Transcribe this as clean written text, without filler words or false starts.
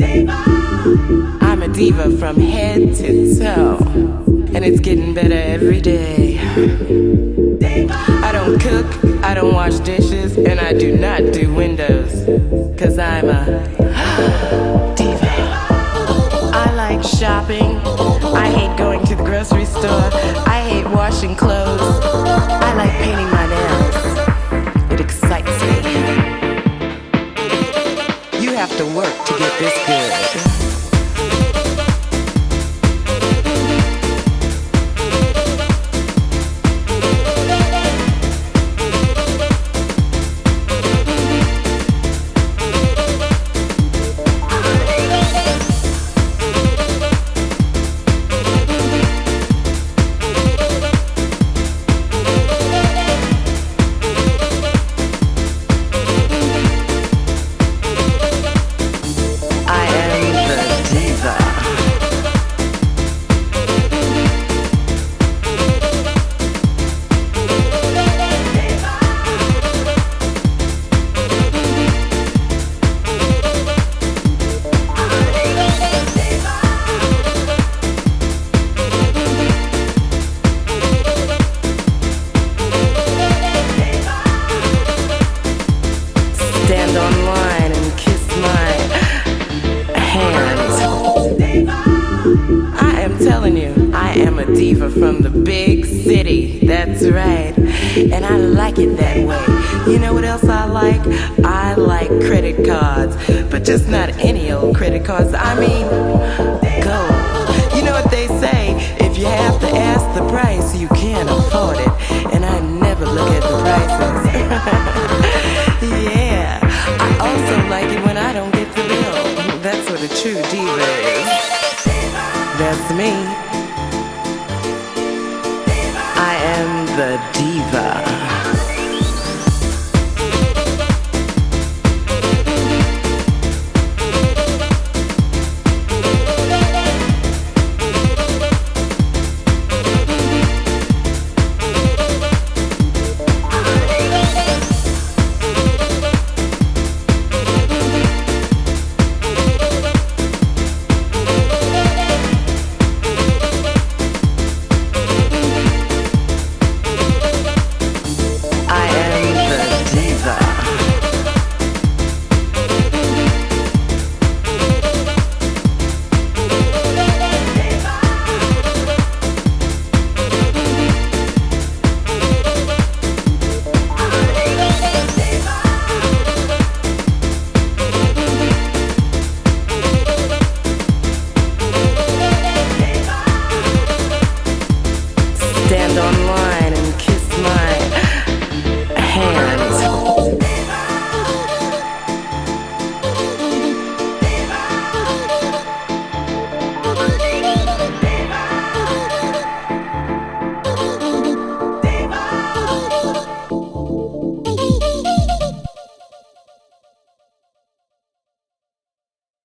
I'm a diva from head to toe, and it's getting better every day. I don't cook, I don't wash dishes, and I do not do windows, 'cause I'm a diva. I like shopping, I hate going to the grocery store, I hate washing clothes, I like painting my nails. It excites me. You have to work to get this good. Stand online and kiss my hands. I am telling you, I am a diva from the big city. That's right. And I like it that way. You know what else I like? I like credit cards, but just not any old credit cards. I mean, gold. You know what they say? If you have to ask the price, you can't afford it. And I never look at the prices. Yeah. I also like it when I don't get the bill. That's what a true diva is. That's me. I am the diva.